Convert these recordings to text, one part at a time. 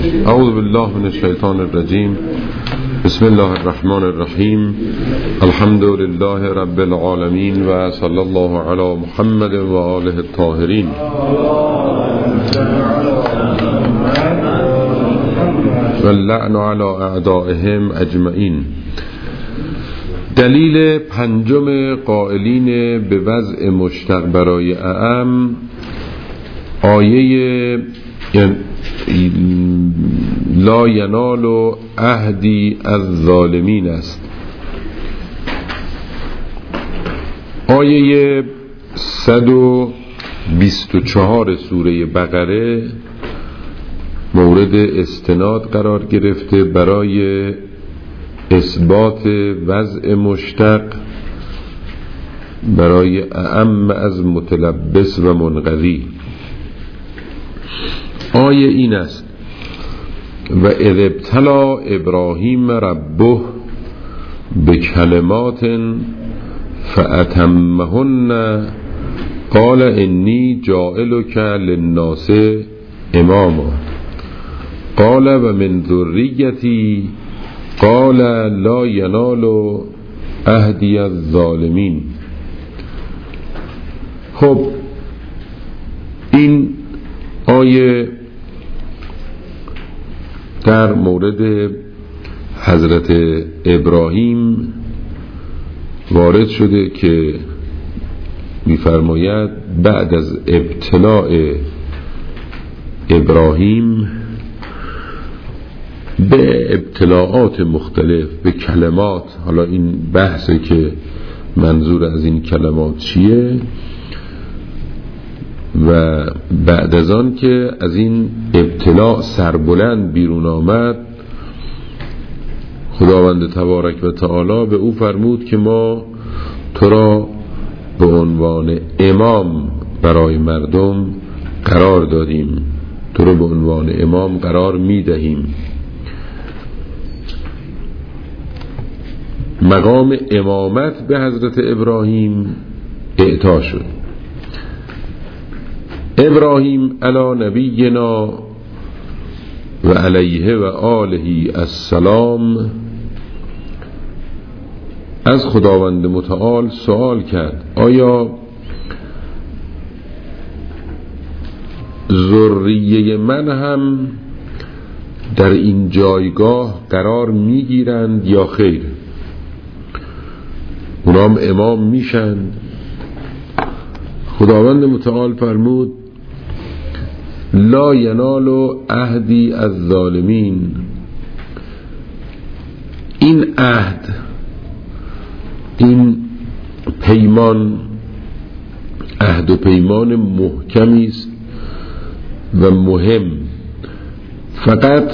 اعوذ بالله من الشیطان الرجیم. بسم الله الرحمن الرحیم. الحمد لله رب العالمین و صلی الله علی محمد و آله الطاهرین. و اللعن علی اعدائهم اجمعین. دلیل پنجم قائلین به وضع مشتق برای اعم آیه لا ینال عهدی الظالمین است. آیه 124 سوره بقره مورد استناد قرار گرفته برای اثبات وضع مشتق برای اعم از متلبس و منقضی. آیه این است: و اذ ابتلی ابراهیم ربه بکلمات فاتمهن قال انی جاعلک للناس اماما قال و من ذریتی قال لا ینال عهدی الظالمین. خب این آیه در مورد حضرت ابراهیم وارد شده که می‌فرماید بعد از ابتلاء ابراهیم به ابتلاعات مختلف، به کلمات، حالا این بحثه که منظور از این کلمات چیه، و بعد از آن که از این ابتلاع سربلند بیرون آمد، خداوند تبارک و تعالی به او فرمود که ما تو را به عنوان امام برای مردم قرار دادیم، تو را به عنوان امام قرار می دهیم. مقام امامت به حضرت ابراهیم اعطا شد. ابراهیم علی نبینا و علیه و آله السلام از خداوند متعال سوال کرد: آیا ذریه من هم در این جایگاه قرار میگیرند یا خیر؟ اونام امام میشن؟ خداوند متعال فرمود: لا ینال عهدی الظالمین. این عهد، این پیمان، عهد و پیمان محکمی است و مهم، فقط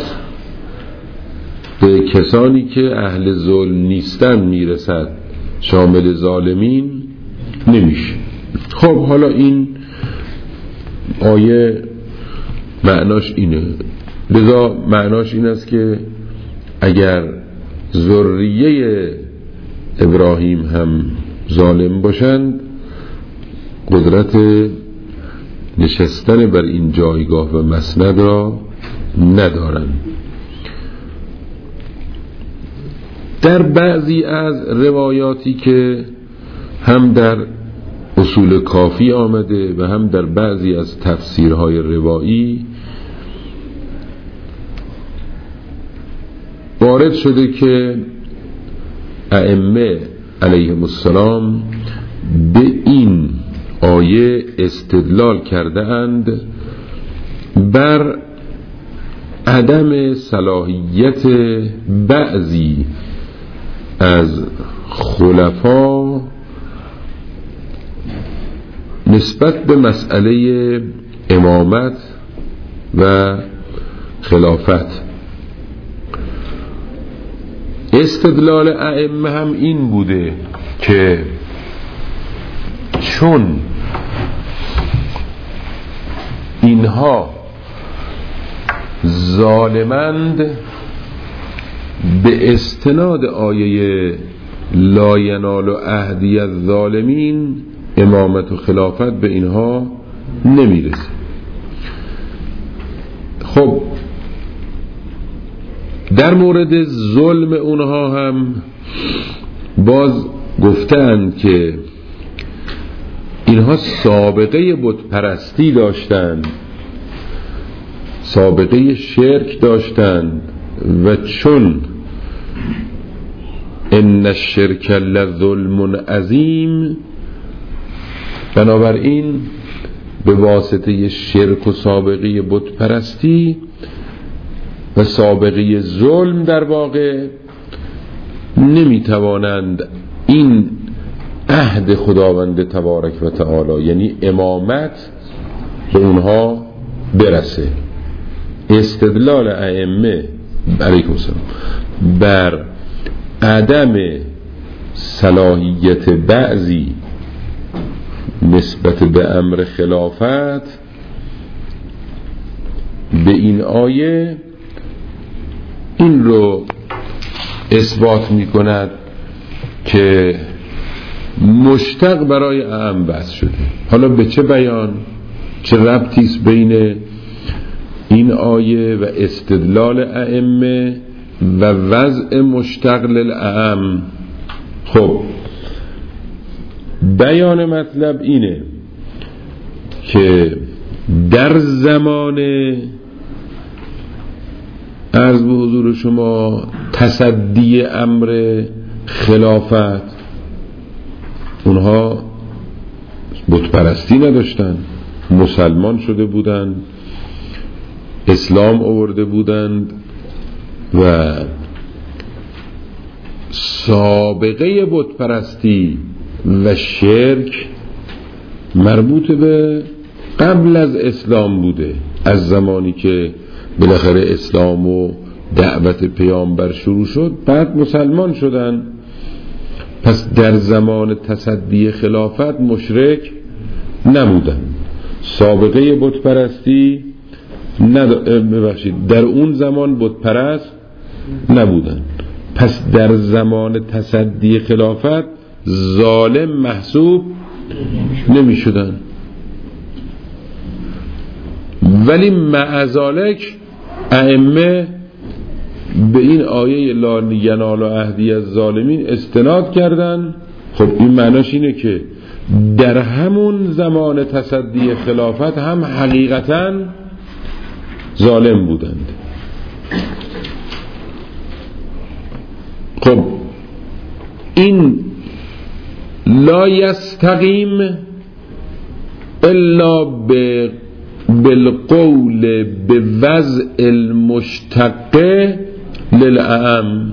به کسانی که اهل ظلم نیستن میرسد، شامل ظالمین نمیشه. خب حالا این آیه معناش اینه، لذا معناش این است که اگر ذریه ابراهیم هم ظالم باشند، قدرت نشستن بر این جایگاه و مسند را ندارند. در بعضی از روایاتی که هم در اصول کافی آمده و هم در بعضی از تفسیرهای روایی وارد شده که ائمه علیهم السلام به این آیه استدلال کرده اند بر عدم صلاحیت بعضی از خلفا نسبت به مسئله امامت و خلافت. استدلال ائمه هم این بوده که چون اینها ظالمند، به استناد آیه لا ینال عهدی الظالمین امامت و خلافت به اینها نمیرسه. خب در مورد ظلم اونها هم باز گفتند که اینها سابقه بت پرستی داشتند، سابقه شرک داشتند و چون ان الشرک لظلم عظیم، بنابراین به واسطه شرک و سابقه بت پرستی و سابقه ظلم در واقع نمیتوانند این عهد خداوند تبارک و تعالی یعنی امامت به اونها برسه. استدلال ائمه علیکم السلام بر عدم صلاحیت بعضی نسبت به امر خلافت به این آیه این رو اثبات می کند که مشتق برای اعم بحث شده. حالا به چه بیان، چه ربطی است بین این آیه و استدلال ائمه و وضع مشتق للاعم؟ خب بیان مطلب اینه که در زمان عرض به حضور شما تصدی امر خلافت اونها بت پرستی نداشتن، مسلمان شده بودند، اسلام آورده بودند و سابقه بت پرستی و شرک مربوط به قبل از اسلام بوده. از زمانی که بالاخره اسلام و دعوت پیامبر شروع شد بعد مسلمان شدن، پس در زمان تصدی خلافت مشرک نبودن، سابقه بت پرستی در اون زمان بت پرست نبودن، پس در زمان تصدی خلافت ظالم محسوب نمی شدن. ولی مع ذالک ائمه به این آیه لا ینال عهدی الظالمین استناد کردن. خب این معناش اینه که در همون زمان تصدی خلافت هم حقیقتاً ظالم بودند. خب این لا یستقیم الا بالقول به وضع المشتق للأعم،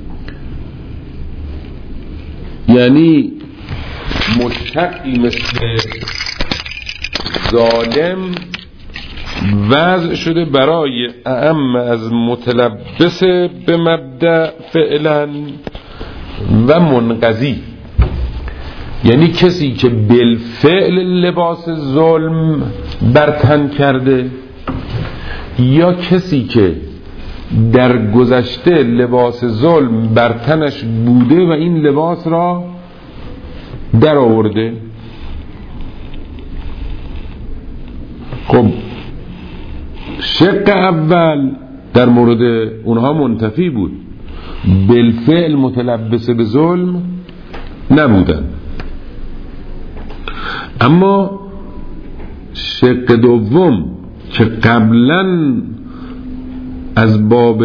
یعنی مشتقی مثل ظالم وضع شده برای اعم از متلبس به مبدأ فعلا و منقضی، یعنی کسی که بالفعل لباس ظلم برتن کرده یا کسی که در گذشته لباس ظلم برتنش بوده و این لباس را در آورده. خب شق اول در مورد اونها منتفی بود، بالفعل متلبس به ظلم نبودن. اما شق دوم که قبلا از باب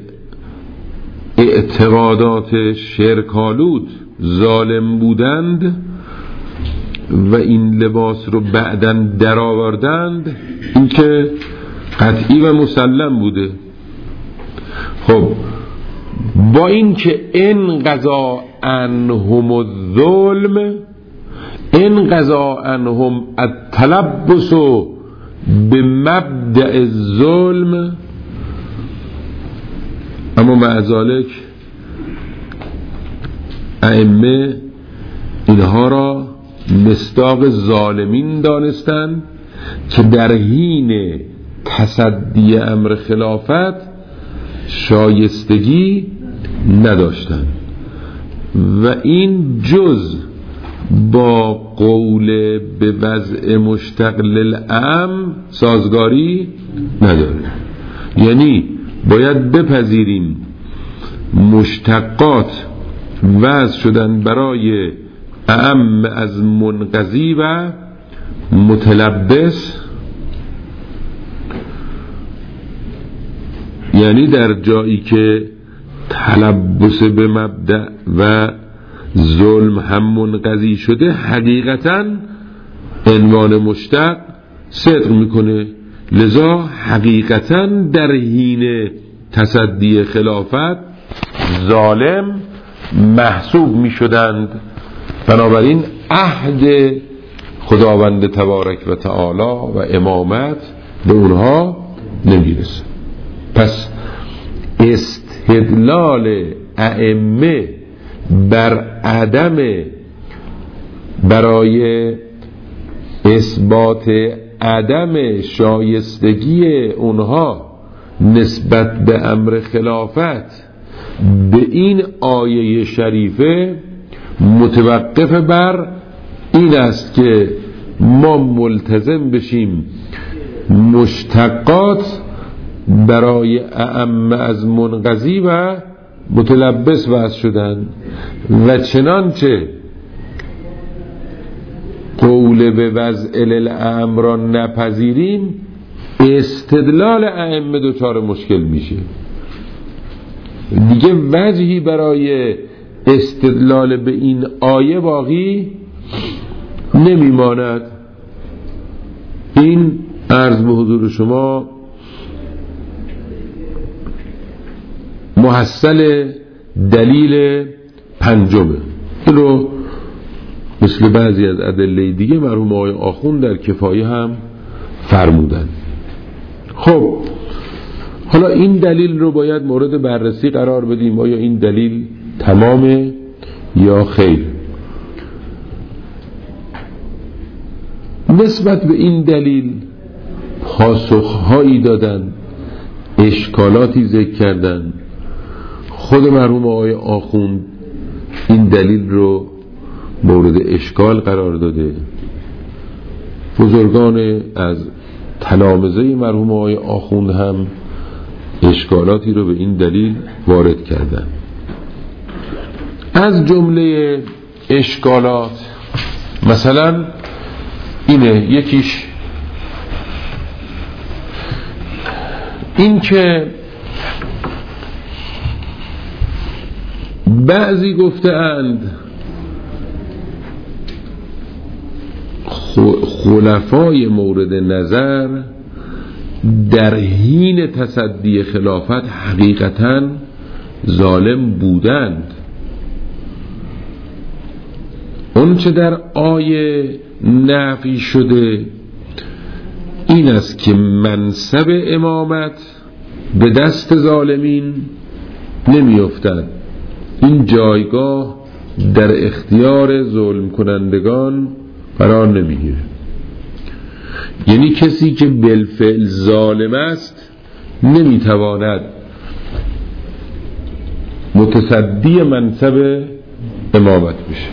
اعتقادات شرکالود ظالم بودند و این لباس رو بعداً در آوردند، این که قطعی و مسلم بوده. خب با این که ان قضا عنهم الظلم، ان قضا عنهم التلبس به مبدأ الظلم، اما مع ذلك ائمه اینها را مصداق ظالمین دانستند که در حین تصدی امر خلافت شایستگی نداشتند و این جز با قول به وضع مشتق للأعم سازگاری نداره. یعنی باید بپذیریم مشتقات وضع شدن برای اعم از منقضی و متلبس، یعنی در جایی که تلبس به مبدأ و ظلم هم منقضی شده حقیقتاً عنوان مشتق صدق میکنه، لذا حقیقتاً در حین تصدی خلافت ظالم محسوب میشدند. بنابراین عهد خداوند تبارک و تعالی و امامت به اونها نمیرسه. پس استدلال ائمه بر عدم برای اثبات عدم شایستگی اونها نسبت به امر خلافت به این آیه شریفه متوقف بر این است که ما ملتزم بشیم مشتقات برای اعم از منقضی و متلبس وضع شدن و چنانچه قول به وضع الامر را نپذیریم استدلال ائمه دچار مشکل میشه دیگه، وجهی برای استدلال به این آیه باقی نمیماند. این عرض به حضور شما محصل دلیل پنجمه. این رو مثل بعضی از ادله دیگه مرحوم آقای آخوند در کفایه هم فرمودن. خب حالا این دلیل رو باید مورد بررسی قرار بدیم، آیا این دلیل تمامه یا خیر. نسبت به این دلیل پاسخهایی دادن، اشکالاتی ذکر کردن. خود مرحوم آقای آخوند این دلیل رو مورد اشکال قرار داده، بزرگان از تلامذه مرحوم آقای آخوند هم اشکالاتی رو به این دلیل وارد کردن. از جمله اشکالات مثلا اینه، یکیش این که بعضی گفتند خلفای مورد نظر در حین تصدی خلافت حقیقتاً ظالم بودند. اون چه در آیه نفی شده این است که منصب امامت به دست ظالمین نمی افتد، این جایگاه در اختیار ظلم کنندگان قرار نمیگیره. یعنی کسی که بالفعل ظالم است نمیتواند متصدی منصب امامت بشه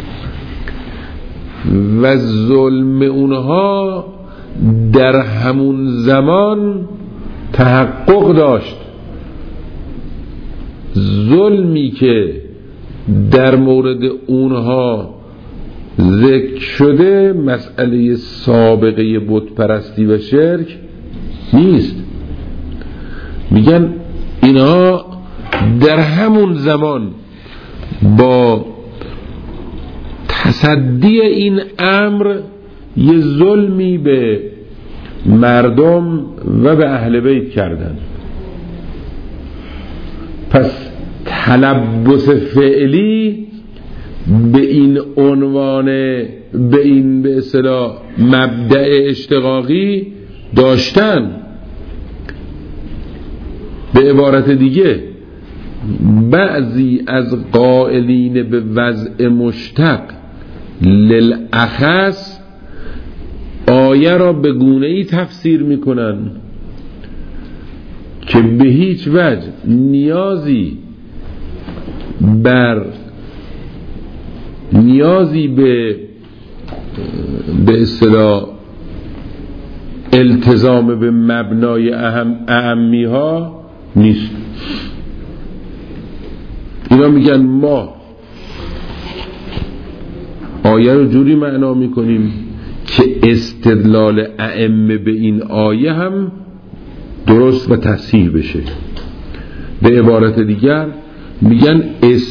و ظلم اونها در همون زمان تحقق داشت. ظلمی که در مورد اونها ذکر شده مسئله سابقه بت پرستی و شرک نیست. میگن اینها در همون زمان با تصدی این امر یه ظلمی به مردم و به اهل بیت کردن. پس تلبس فعلی به این عنوان، به این به اصطلاح مبدأ اشتقاقی داشتن. به عبارت دیگه بعضی از قائلین به وضع مشتق للأخص آیه را به گونه‌ای تفسیر میکنن که به هیچ وجه نیازی به اصطلاح التزام به مبنای اعمی ها نیست. اینا میگن ما آیه رو جوری معنا میکنیم که استدلال ائمه به این آیه هم درست و تصحیح بشه. به عبارت دیگر میگن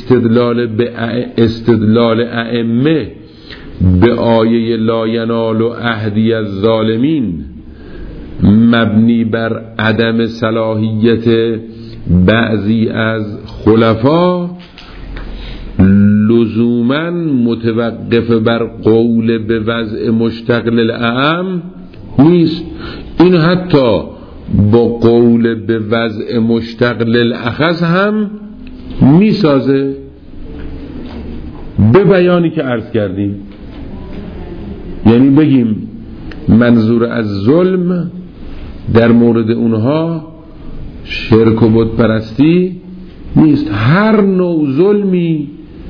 استدلال ائمه به آیه لا ینال عهدی الظالمین مبنی بر عدم صلاحیت بعضی از خلفا لزوماً متوقف بر قول به وضع مشتغل الاعم نیست. این حتی با قول به وضع مشتغل الاخص هم میسازه، به بیانی که عرض کردیم. یعنی بگیم منظور از ظلم در مورد اونها شرک و بت پرستی نیست. هر نوع ظلمی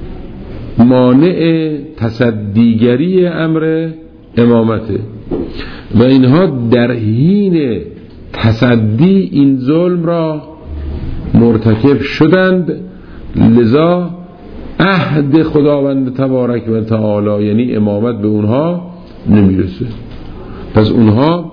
مانع تصدیگری امر امامته و اینها در حین تصدی این ظلم را مرتکب شدند، لذا عهد خداوند تبارک و تعالی یعنی امامت به اونها نمیرسه. پس اونها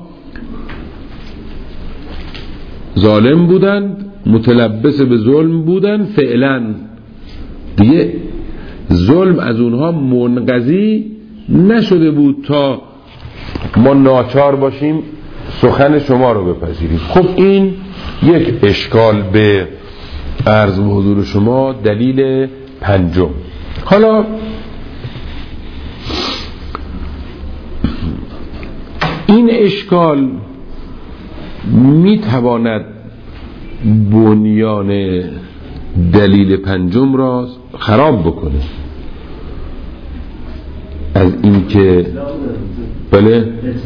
ظالم بودند، متلبس به ظلم بودند، فعلا دیگه ظلم از اونها منقضی نشده بود تا ما ناچار باشیم سخن شما رو بپذیریم. خب این یک اشکال به عرض و حضور شما. دلیل پنجم، حالا این اشکال میتواند بنیان دلیل پنجم را خراب بکنه. از این که بله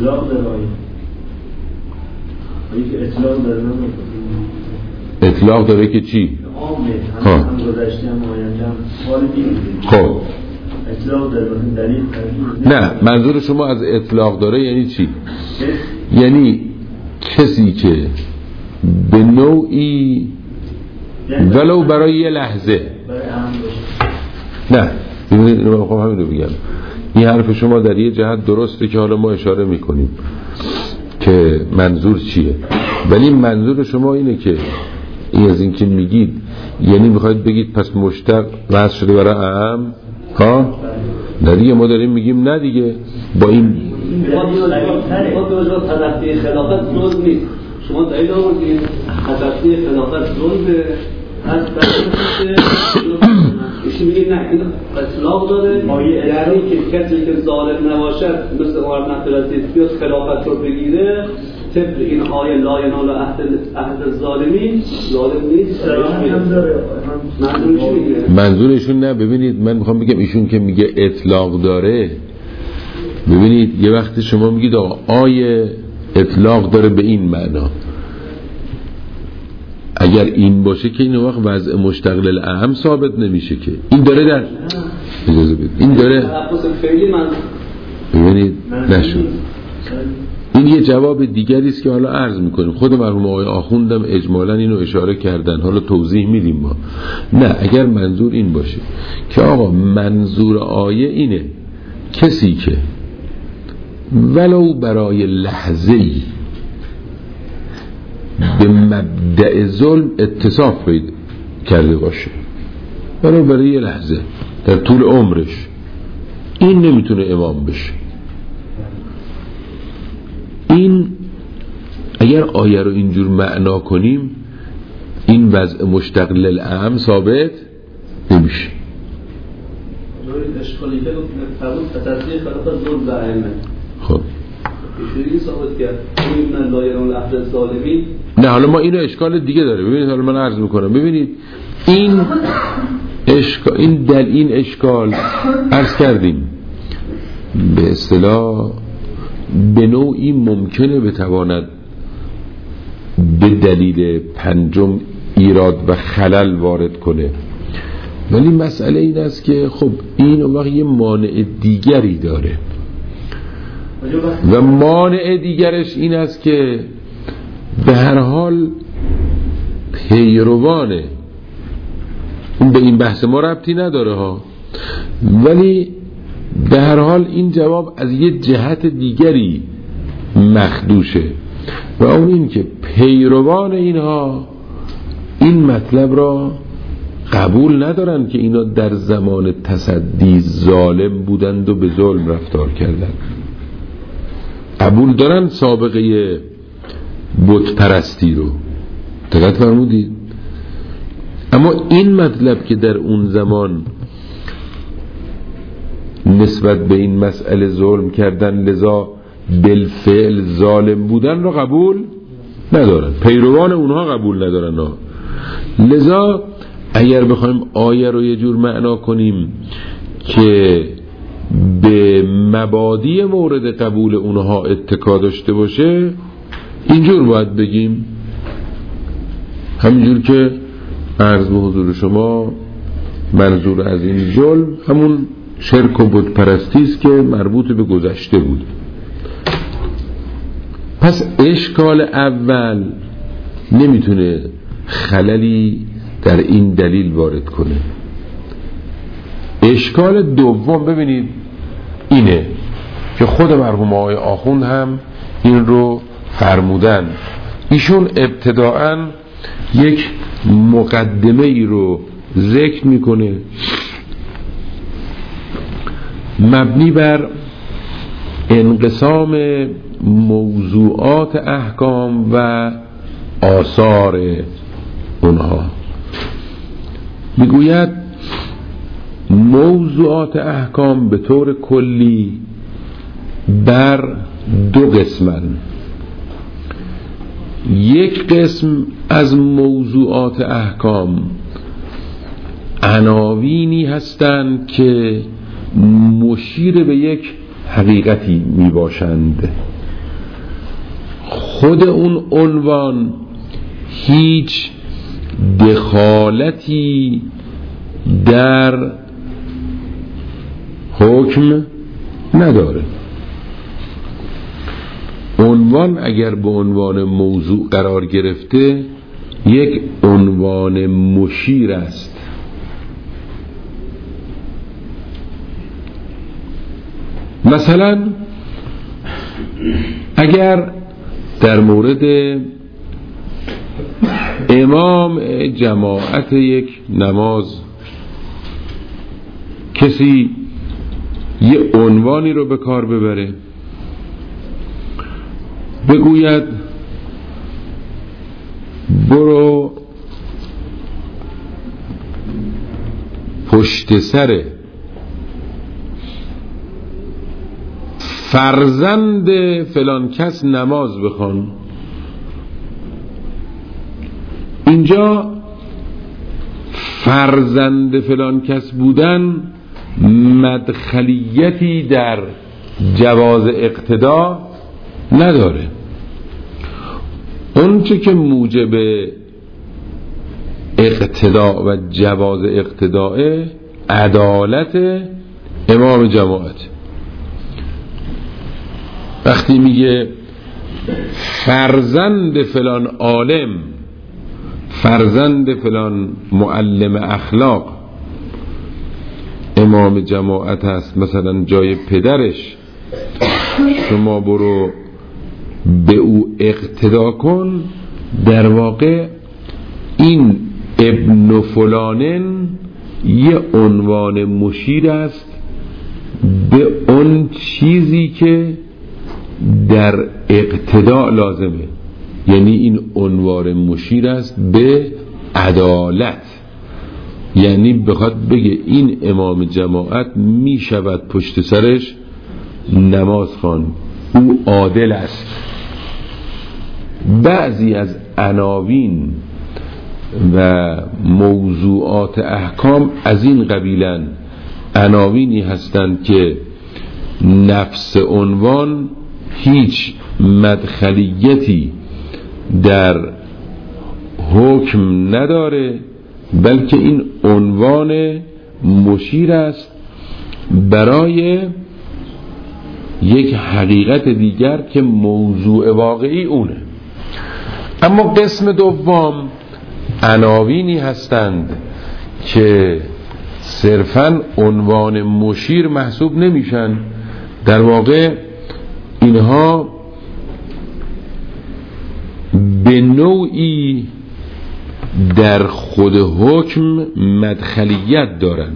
اطلاق داره که چی؟ خب نه، منظور شما از اطلاق داره یعنی چی؟ یعنی کسی که به نوعی ولو برای یه لحظه، نه من میخوام همین رو بگم، این حرف شما در یه جهت درسته که حالا ما اشاره میکنیم که منظور چیه، ولی منظور شما اینه که این از این که میگید یعنی میخواید بگید پس مشتق وضع شده برای اعم ها؟ نه دیگه، ما داریم میگیم نه دیگه، با این تلقی خلافت ظلم نیست. شما دلیل آوردید تلقی خلافت ظلمه، از ایشون میگه نه این اطلاق داره، یعنی که کسی که ظالم نباشد مثل عمر بن عبدالعزیز بیاد خلافت رو بگیره طبق این آیه لا ینال عهد الظالمین ظالم نیست. منظورشون نه، ببینید من میخوام بگم ایشون که میگه اطلاق داره، ببینید یه وقتی شما میگید آیه اطلاق داره به این معنا، اگر این باشه که این وقت وضع مشتغل الاهم ثابت نمیشه که این داره در اجازه بدید این داره، ببینید نشد. این یه جواب دیگری است که حالا عرض میکنیم. خود مرحوم آقای آخوندم اجمالا اینو اشاره کردن، حالا توضیح میدیم ما. نه، اگر منظور این باشه که آقا منظور آیه اینه کسی که ولو برای لحظه‌ای به مبدأ ظلم اتصاف پیدا کرده باشه، ولو برای یه لحظه در طول عمرش، این نمیتونه امام بشه. این اگر آیه رو اینجور معنا کنیم این وضع مشتغل الاعم ثابت نمیشه. اشکالی که فرمود تصدیق خلافت ظلم و ائمه، خب ایشون ثابت کرد این لا ینال عهد الظالمین. نه حالا ما اینو اشکال دیگه داره. ببینید حالا من عرض میکنم، ببینید این اشکال، این اشکال عرض کردیم به اصطلاح به نوعی ممکنه بتواند به دلیل پنجم ایراد و خلل وارد کنه، ولی مسئله این است که خب این اون وقت یه مانع دیگری داره و مانع دیگرش این است که به هر حال پیروانه. اون به این بحث ما ربطی نداره ها، ولی به هر حال این جواب از یه جهت دیگری مخدوشه و اون این که پیروان اینها این مطلب را قبول ندارن که اینا در زمان تصدی ظالم بودند و به ظلم رفتار کردند. قبول دارن سابقه بت پرستی رو، دقت فرمودید؟ اما این مطلب که در اون زمان نسبت به این مسئله ظلم کردن لذا بالفعل ظالم بودن رو قبول ندارن، پیروان اونها قبول ندارن. لذا اگر بخوایم آیه رو یه جور معنا کنیم که به مبادی مورد قبول اونها اتکا داشته باشه، اینجور باید بگیم، همینجور که عرض به حضور شما منظور از این ظلم همون شرک و بت پرستی است که مربوط به گذشته بود. پس اشکال اول نمیتونه خللی در این دلیل وارد کنه. اشکال دوم ببینید اینه که خود مرحوم آقای آخوند هم این رو فرمودن. ایشون ابتداءً یک مقدمه ای رو ذکر میکنه مبنی بر انقسام موضوعات احکام و آثار اونها. میگوید موضوعات احکام به طور کلی بر دو قسمن. یک قسم از موضوعات احکام عناوینی هستند که مشیر به یک حقیقتی می باشند. خود اون عنوان هیچ دخالتی در حکم نداره. عنوان اگر به عنوان موضوع قرار گرفته یک عنوان مشیر است. مثلا اگر در مورد امام جماعت یک نماز کسی یه عنوانی رو به کار ببره، بگوید برو پشت سر فرزند فلان کس نماز بخوان، اینجا فرزند فلان کس بودن مدخلیتی در جواز اقتدا نداره. اون چه که موجب اقتدا و جواز اقتداء عدالت امام جماعت. وقتی میگه فرزند فلان عالم، فرزند فلان معلم اخلاق امام جماعت هست، مثلا جای پدرش، شما برو به او اقتدا کن، در واقع این ابن فلانن یه عنوان مشیر است به اون چیزی که در اقتدا لازمه. یعنی این عنوان مشیر است به عدالت، یعنی بخواد بگه این امام جماعت می شود پشت سرش نماز خوان، او عادل است. بعضی از عناوین و موضوعات احکام از این قبیلن، عناوینی هستند که نفس عنوان هیچ مدخلیتی در حکم نداره، بلکه این عنوان مشیر است برای یک حقیقت دیگر که موضوع واقعی اونه. اما قسم دوم عناوینی هستند که صرفاً عنوان مشیر محسوب نمیشن. در واقع اینها به نوعی در خود حکم مدخلیت دارند،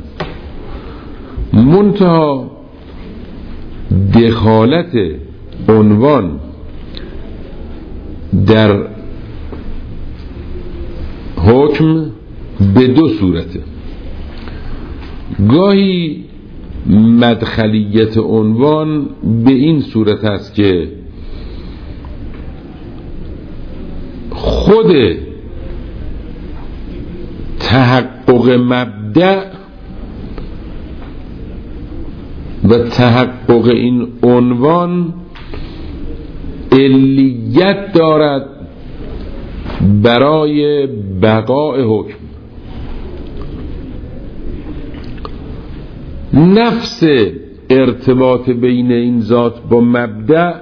منتها دخالت عنوان در حکم به دو صورته. گاهی مدخلیت عنوان به این صورت است که خود تحقق مبدأ و تحقق این عنوان علیت دارد برای بقای حکم. نفس ارتباط بین این ذات با مبدأ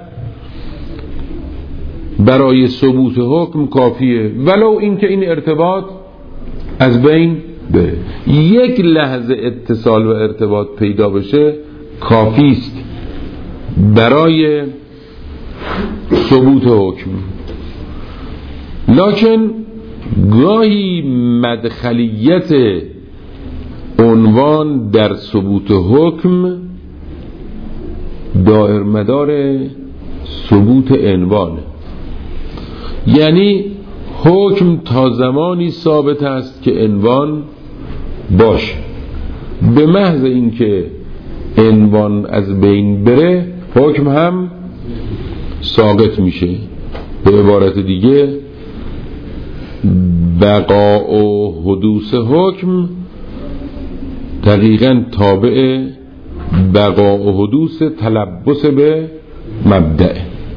برای ثبوت حکم کافیه، ولو اینکه این ارتباط از بین بره. یک لحظه اتصال و ارتباط پیدا بشه کافی است برای ثبوت حکم. لکن گاهی مدخلیت عنوان در ثبوت حکم دائر مدار ثبوت عنوان، یعنی حکم تا زمانی ثابت است که عنوان باشه. به محض اینکه عنوان از بین بره حکم هم ساقط میشه. به عبارت دیگه بقا و حدوث حکم دقیقاً تابع بقا و حدوث تلبس به مبدأ.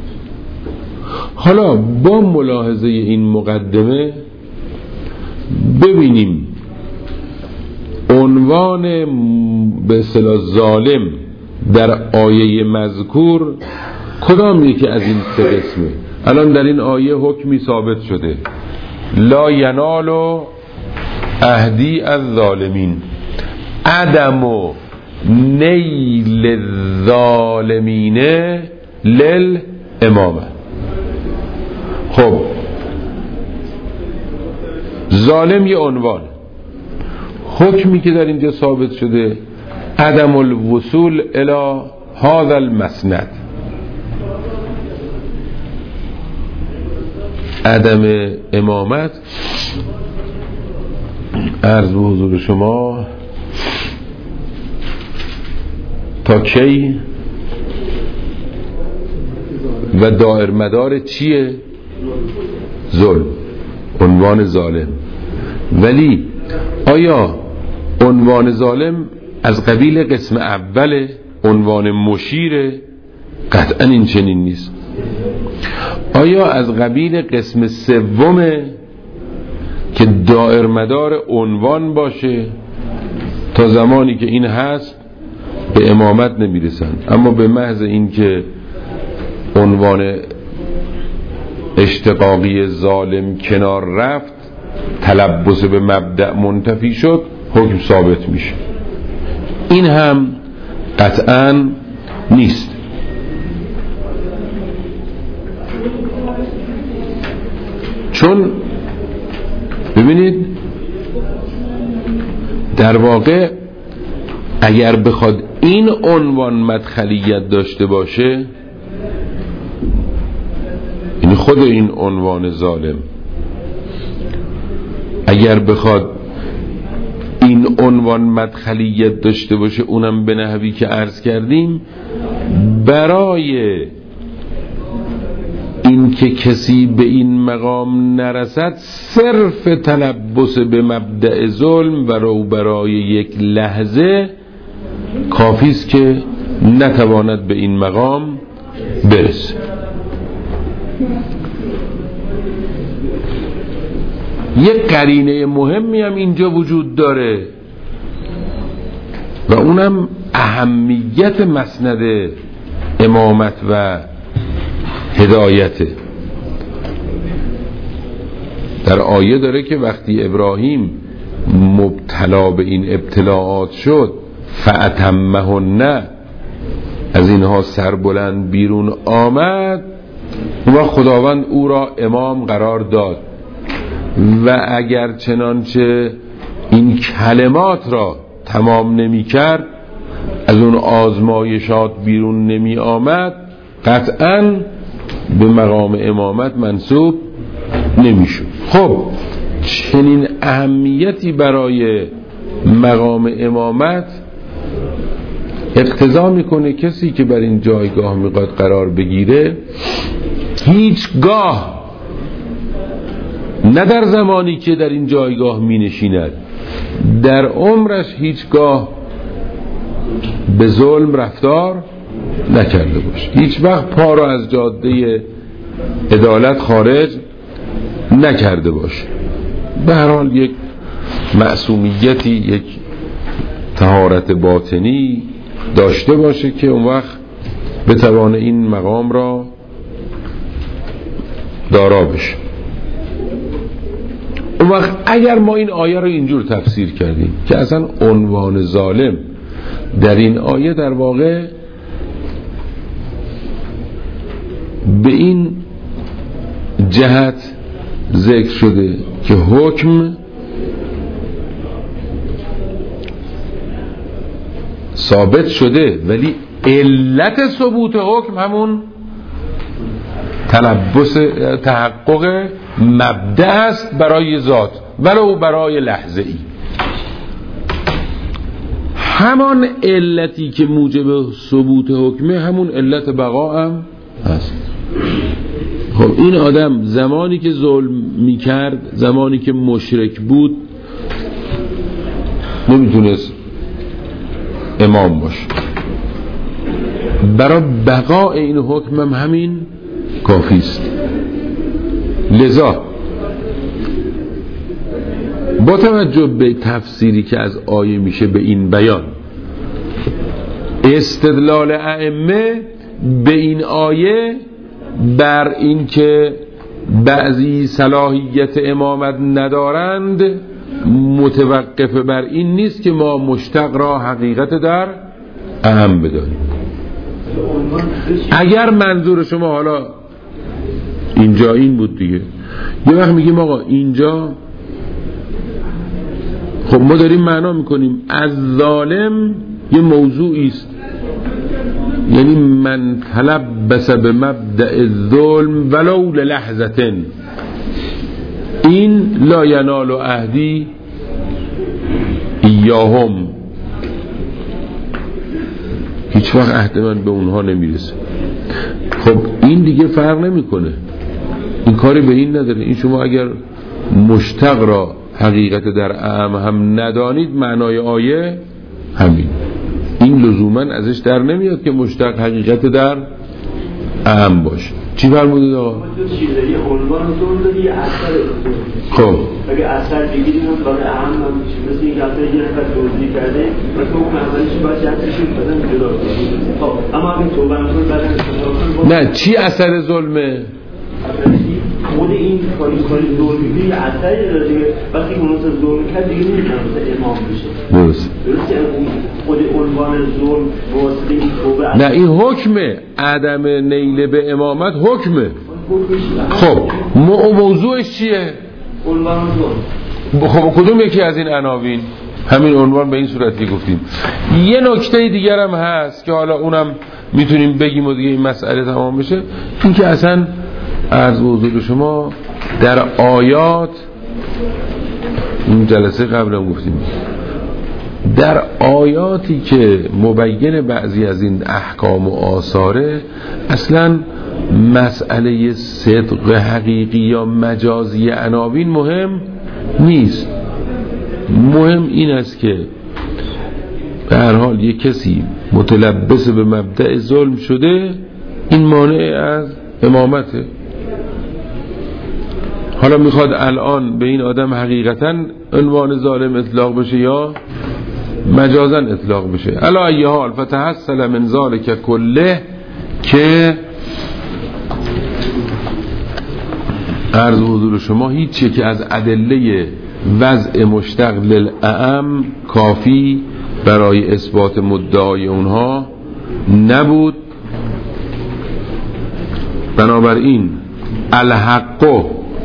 حالا با ملاحظه این مقدمه ببینیم عنوان به اصطلاح ظالم در آیه مذکور کدام یکی از این سه قسمه؟ الان در این آیه حکمی ثابت شده لا ینال عهدی الظالمین، عدم و نیل الظالمین للامامه. خب ظالم یه عنوان، حکمی که در اینجا ثابت شده عدم الوصول الی هذا المسند، عدم امامت. عرض به حضور شما تا کی و دائر مدار چیه؟ ظلم، عنوان ظالم. ولی آیا عنوان ظالم از قبیل قسم اول عنوان مشیره؟ قطعا این چنین نیست. آیا از قبیل قسم سومه که دائر مدار عنوان باشه؟ تا زمانی که این هست به امامت نمیرسن، اما به محض این که عنوان اشتقاقی ظالم کنار رفت، تلبس به مبدأ منتفی شد، حکم ثابت میشه. این هم قطعا نیست. چون ببینید در واقع اگر بخواد این عنوان مدخلیت داشته باشه، این خود این عنوان ظالم اگر بخواد این عنوان مدخلیت داشته باشه، اونم به نحوی که عرض کردیم، برای این که کسی به این مقام نرسد صرف تلبس به مبدأ ظلم و برای یک لحظه کافی است که نتواند به این مقام برسه. یک قرینه مهمی هم اینجا وجود داره و اونم اهمیت مسند امامت و هدایته. در آیه داره که وقتی ابراهیم مبتلا به این ابتلاعات شد فأتمهن، از اینها سربلند بیرون آمد و خداوند او را امام قرار داد و اگر چنانچه این کلمات را تمام نمی کرد، از اون آزمایشات بیرون نمی آمد، قطعاً به مقام امامت منصوب نمی شد. خب چنین اهمیتی برای مقام امامت اقتضا میکنه کسی که بر این جایگاه میخواد قرار بگیره هیچگاه، نه در زمانی که در این جایگاه می نشیند، در عمرش هیچگاه به ظلم رفتار نکرده باشه، هیچ وقت پا را از جاده عدالت خارج نکرده باشه، به هر حال یک معصومیتی، یک طهارت باطنی داشته باشه که اون وقت بتوانه این مقام را دارا بشه. اون وقت اگر ما این آیه رو اینجور تفسیر کردیم که اصلا عنوان ظالم در این آیه در واقع به این جهت ذکر شده که حکم ثابت شده ولی علت ثبوت حکم همون تلبس تحقق مبدأ است برای ذات ولو برای لحظه ای. همان علتی که موجب ثبوت حکمه همون علت بقا هم هست. خب این آدم زمانی که ظلم میکرد، زمانی که مشرک بود، نمیتونست امام باشه، برای بقای این حکم هم همین کافی است. لذا با توجه به تفسیری که از آیه میشه به این بیان، استدلال ائمه به این آیه بر این که بعضی صلاحیت امامت ندارند متوقف بر این نیست که ما مشتق را حقیقت در اهم بدانیم. اگر منظور شما حالا اینجا این بود دیگه، یه وقت میگیم آقا اینجا خب ما داریم معنا میکنیم از ظالم یه موضوعی است، یعنی من تلبس به مبدأ الظلم ولو للحظة این لا ینال عهدی ایاهم، هیچ وقت عهد من به اونها نمیرسه. خب این دیگه فرق نمیکنه، این کاری به این نداره. این شما اگر مشتق را حقیقت در اعم هم ندانید، معنای آیه همین، این لزوما ازش در نمیاد که مشتق حقیقت در اعم باشه. چی فرمودید آقا؟ خب اگه اثر بگیریم هم برای اعم هم مثل این اثر یه نفر توضیح کرده و تو اولیش باید جهتشون بدن جدا. خب اما اگه توبه هم بدن نه، چی اثر ظلمه؟ خود این کاری ظلمی اثری داره دیگه. وقتی اون ظلم کرد دیگه نمیتونه امام بشه. درسته خود عنوان ظلم واسطه این توبه. نه، این حکمه، عدم نیل به امامت حکمه. خب موضوعش چیه؟ عنوان ظلم. خب کدوم یکی از این عناوین؟ همین عنوان به این صورتی گفتیم. یه نکته دیگر هم هست که حالا اونم میتونیم بگیم و دیگه این مسئله تمام بشه، این که اصلا عرض به حضور شما در آیات، این جلسه قبلم گفتیم، در آیاتی که مبین بعضی از این احکام و آثاره، اصلا مسئله صدق حقیقی یا مجازی عناوین مهم نیست. مهم این است که به هر حال یک کسی متلبس به مبدأ ظلم شده، این مانع از امامته. حالا میخواد الان به این آدم حقیقتا عنوان ظالم اطلاق بشه یا مجازا اطلاق بشه. علا ای حال فتحصل من ذلک کله، که عرض حضور شما هیچی که از ادله وضع مشتق للاعم کافی برای اثبات مدعای اونها نبود. بنابراین الحق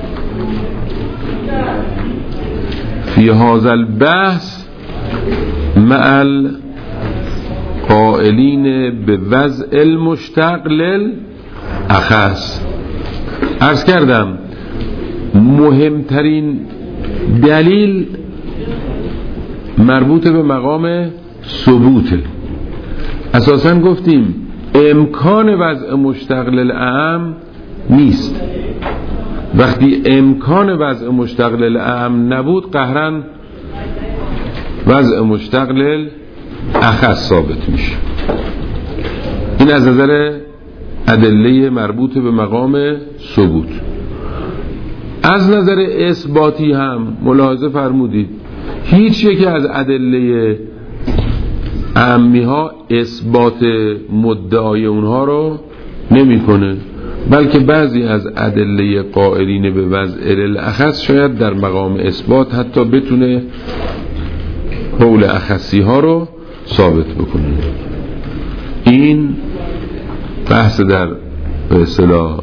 فی هذا البحث مع القائلین به وضع المشتق للاخص. عرض کردم مهمترین دلیل مربوط به مقام ثبوته. اساساً گفتیم امکان وضع مشتق للاعم نیست. وقتی امکان وضع مشتق للاعم نبود قهرن وضع مشتق للاخص ثابت میشه. این از نظر ادله مربوط به مقام ثبوت. از نظر اثباتی هم ملاحظه فرمودید هیچ یکی از ادله اعمی ها اثبات مدعای اونها رو نمیکنه، بلکه بعضی از ادله قائلین به وضع الاخص شاید در مقام اثبات حتی بتونه قول اخصی ها رو ثابت بکنه. این بحث در به اصطلاح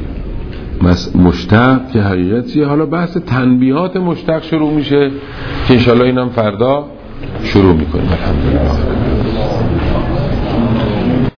مشتق که حقیقتیه. حالا بحث تنبیهات مشتق شروع میشه که انشاءالله اینم فردا شروع میکنیم. الحمدلله.